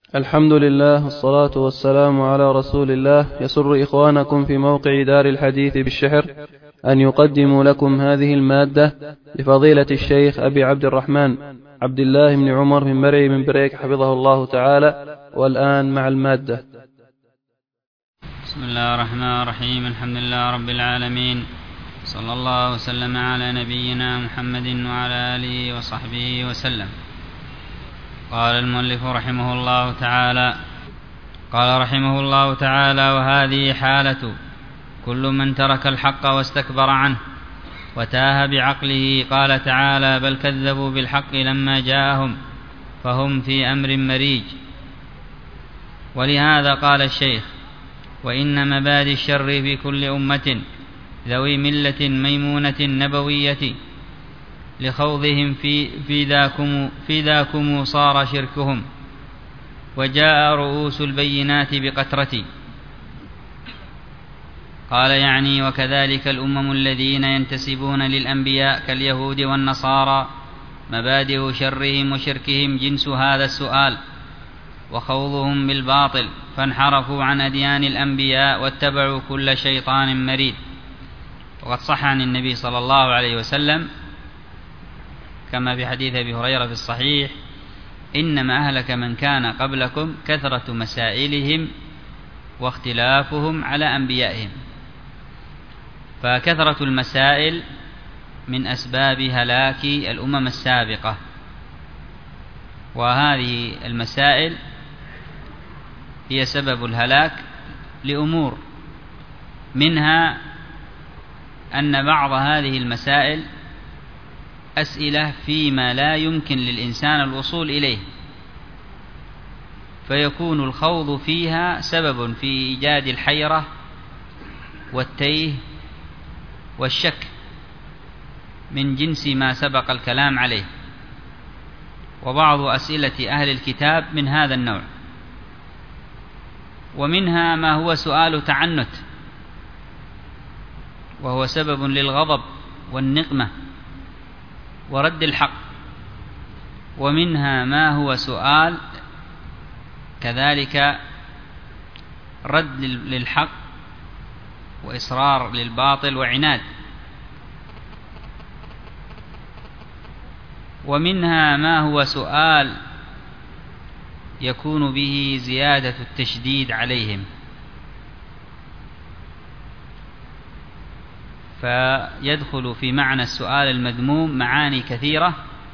الحمد لله والصلاة والسلام على رسول الله. يسر إخوانكم في موقع دار الحديث بالشحر أن يقدموا لكم هذه المادة لفضيلة الشيخ أبي عبد الرحمن عبد الله بن عمر بن مرعي بن بريك حفظه الله تعالى. والآن مع المادة. بسم الله الرحمن الرحيم. الحمد لله رب العالمين، صلى الله وسلم على نبينا محمد وعلى آله وصحبه وسلم. قال المؤلف رحمه الله تعالى: وهذه حالة كل من ترك الحق واستكبر عنه وتاه بعقله. قال تعالى: بل كذبوا بالحق لما جاءهم فهم في أمر مريج. ولهذا قال الشيخ: وإن مبادئ الشر في كل أمة ذوي ملة ميمونة نبوية لخوضهم في ذاكم صار شركهم وجاء رؤوس البينات بقترة. قال يعني: وكذلك الأمم الذين ينتسبون للأنبياء كاليهود والنصارى مبادئ شرهم وشركهم جنس هذا السؤال وخوضهم بالباطل، فانحرفوا عن أديان الأنبياء واتبعوا كل شيطان مريد. وقد صح عن النبي صلى الله عليه وسلم كما في حديث أبي هريرة في الصحيح: إنما أهلك من كان قبلكم كثرة مسائلهم واختلافهم على أنبيائهم. فكثرة المسائل من أسباب هلاك الأمم السابقة، وهذه المسائل هي سبب الهلاك لأمور، منها أن بعض هذه المسائل أسئلة فيما لا يمكن للإنسان الوصول إليه، فيكون الخوض فيها سبب في إيجاد الحيرة والتيه والشك من جنس ما سبق الكلام عليه. وبعض أسئلة أهل الكتاب من هذا النوع، ومنها ما هو سؤال تعنت وهو سبب للغضب والنقمة ورد الحق، ومنها ما هو سؤال كذلك رد للحق وإصرار للباطل وعناد، ومنها ما هو سؤال يكون به زيادة التشديد عليهم، فيدخل في معنى السؤال المذموم معاني كثيرة،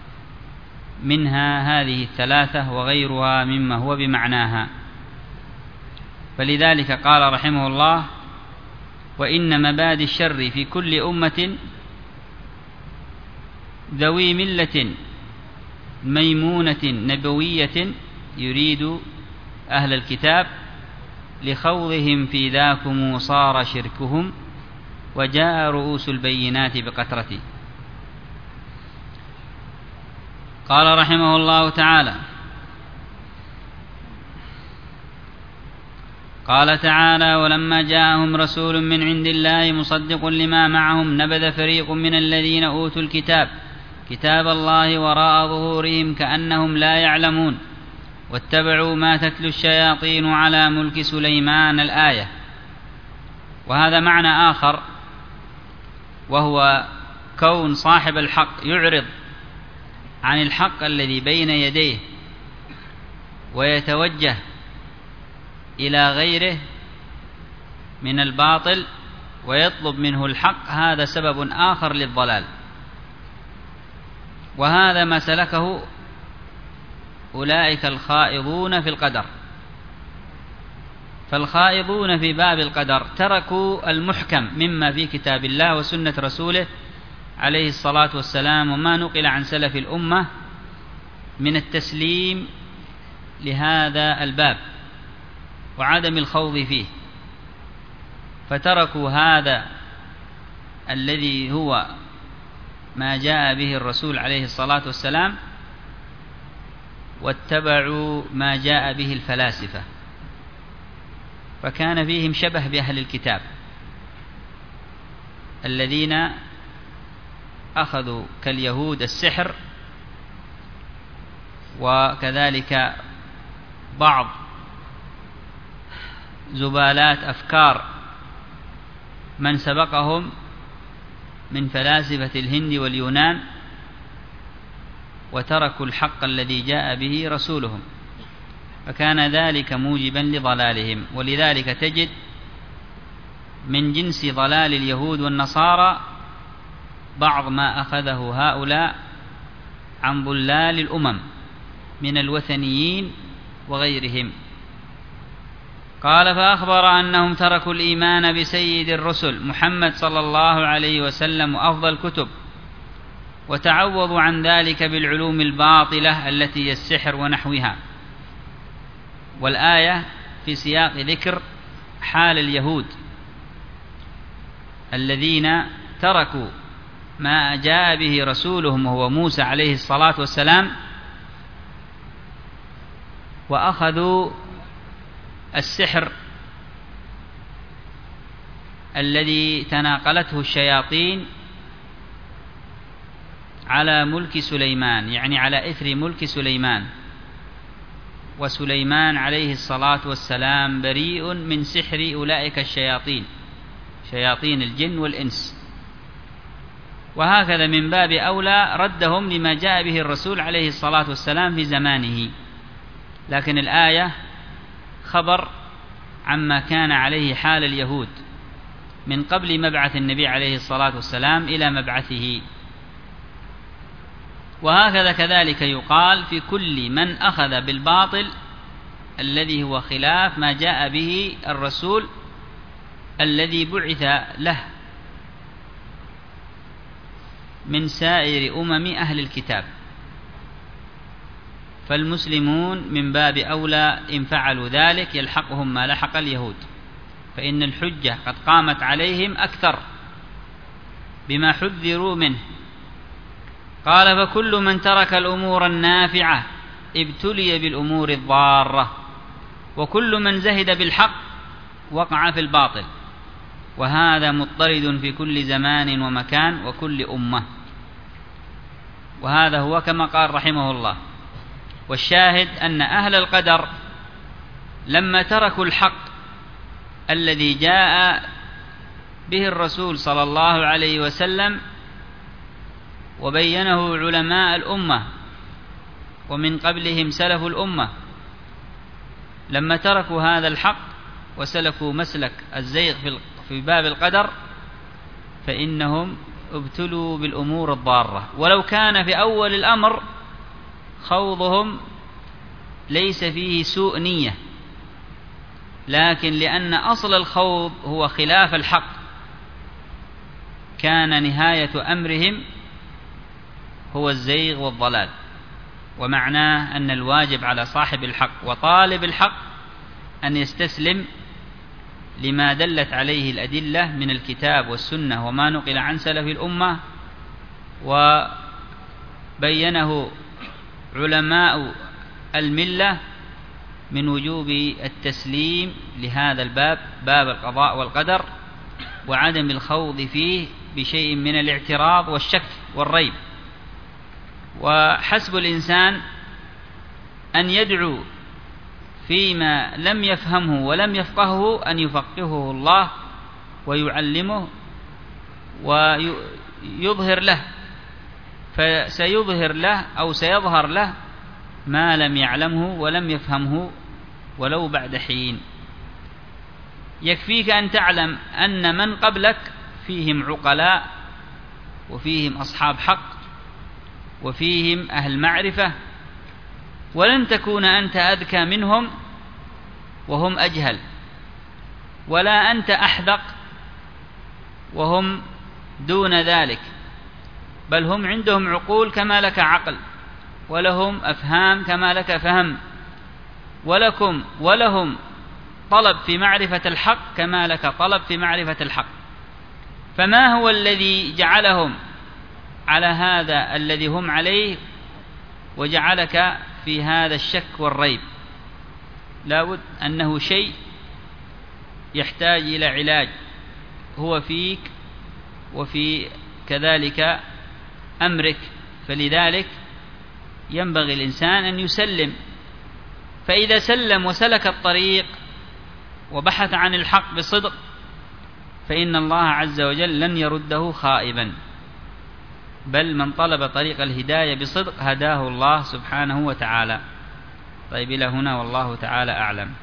منها هذه الثلاثة وغيرها مما هو بمعناها. فلذلك قال رحمه الله: وإن مبادئ الشر في كل أمة ذوي ملة ميمونة نبوية، يريد أهل الكتاب، لخوضهم في ذاكم صار شركهم وجاء رؤوس البينات بقترة. قال رحمه الله تعالى: قال تعالى: ولما جاءهم رسول من عند الله مصدق لما معهم نبذ فريق من الذين أوتوا الكتاب كتاب الله وراء ظهورهم كأنهم لا يعلمون واتبعوا ما تتلو الشياطين على ملك سليمان. الآية. وهذا معنى آخر، وهو كون صاحب الحق يعرض عن الحق الذي بين يديه ويتوجه إلى غيره من الباطل ويطلب منه الحق، هذا سبب آخر للضلال. وهذا ما سلكه أولئك الخائضون في القدر. فالخائضون في باب القدر تركوا المحكم مما في كتاب الله وسنة رسوله عليه الصلاة والسلام وما نقل عن سلف الأمة من التسليم لهذا الباب وعدم الخوض فيه، فتركوا هذا الذي هو ما جاء به الرسول عليه الصلاة والسلام واتبعوا ما جاء به الفلاسفة، فكان فيهم شبه بأهل الكتاب الذين أخذوا كاليهود السحر وكذلك بعض زبالات أفكار من سبقهم من فلاسفة الهند واليونان، وتركوا الحق الذي جاء به رسولهم، فكان ذلك موجبا لضلالهم. ولذلك تجد من جنس ضلال اليهود والنصارى بعض ما أخذه هؤلاء عن ضلال الأمم من الوثنيين وغيرهم. قال: فأخبر أنهم تركوا الإيمان بسيد الرسل محمد صلى الله عليه وسلم وأفضل الكتب، وتعوضوا عن ذلك بالعلوم الباطلة التي هي السحر ونحوها. والآية في سياق ذكر حال اليهود الذين تركوا ما جاء به رسولهم وهو موسى عليه الصلاة والسلام، وأخذوا السحر الذي تناقلته الشياطين على ملك سليمان، يعني على إثر ملك سليمان. وسليمان عليه الصلاة والسلام بريء من سحر أولئك الشياطين، شياطين الجن والإنس. وهكذا من باب أولى ردهم لما جاء به الرسول عليه الصلاة والسلام في زمانه. لكن الآية خبر عما كان عليه حال اليهود من قبل مبعث النبي عليه الصلاة والسلام إلى مبعثه. وهكذا كذلك يقال في كل من أخذ بالباطل الذي هو خلاف ما جاء به الرسول الذي بعث له من سائر أمم أهل الكتاب. فالمسلمون من باب أولى إن فعلوا ذلك يلحقهم ما لحق اليهود، فإن الحجة قد قامت عليهم أكثر بما حذروا منه. قال: فكل من ترك الأمور النافعة ابتلي بالأمور الضارة، وكل من زهد بالحق وقع في الباطل، وهذا مضطرد في كل زمان ومكان وكل أمة. وهذا هو كما قال رحمه الله. والشاهد أن أهل القدر لما تركوا الحق الذي جاء به الرسول صلى الله عليه وسلم وبينه علماء الأمة ومن قبلهم سلف الأمة، لما تركوا هذا الحق وسلكوا مسلك الزيغ في باب القدر فإنهم ابتلوا بالأمور الضارة، ولو كان في أول الأمر خوضهم ليس فيه سوء نية، لكن لأن أصل الخوض هو خلاف الحق كان نهاية أمرهم هو الزيغ والضلال. ومعناه أن الواجب على صاحب الحق وطالب الحق أن يستسلم لما دلت عليه الأدلة من الكتاب والسنة وما نقل عن سلف الأمة وبينه علماء الملة من وجوب التسليم لهذا الباب، باب القضاء والقدر، وعدم الخوض فيه بشيء من الاعتراض والشك والريب. وحسب الإنسان أن يدعو فيما لم يفهمه ولم يفقهه أن يفقهه الله ويعلمه ويظهر له، فسيظهر له أو سيظهر له ما لم يعلمه ولم يفهمه ولو بعد حين. يكفيك أن تعلم أن من قبلك فيهم عقلاء وفيهم أصحاب حق وفيهم أهل معرفة، ولن تكون أنت أذكى منهم وهم أجهل، ولا أنت أحدق وهم دون ذلك، بل هم عندهم عقول كما لك عقل، ولهم أفهام كما لك فهم، ولهم طلب في معرفة الحق كما لك طلب في معرفة الحق. فما هو الذي جعلهم على هذا الذي هم عليه وجعلك في هذا الشك والريب؟ لابد أنه شيء يحتاج إلى علاج هو فيك وفي كذلك أمرك. فلذلك ينبغي الإنسان أن يسلم فإذا سلم وسلك الطريق وبحث عن الحق بصدق فإن الله عز وجل لن يرده خائبا، بل من طلب طريق الهداية بصدق هداه الله سبحانه وتعالى. طيب إلى هنا والله تعالى أعلم.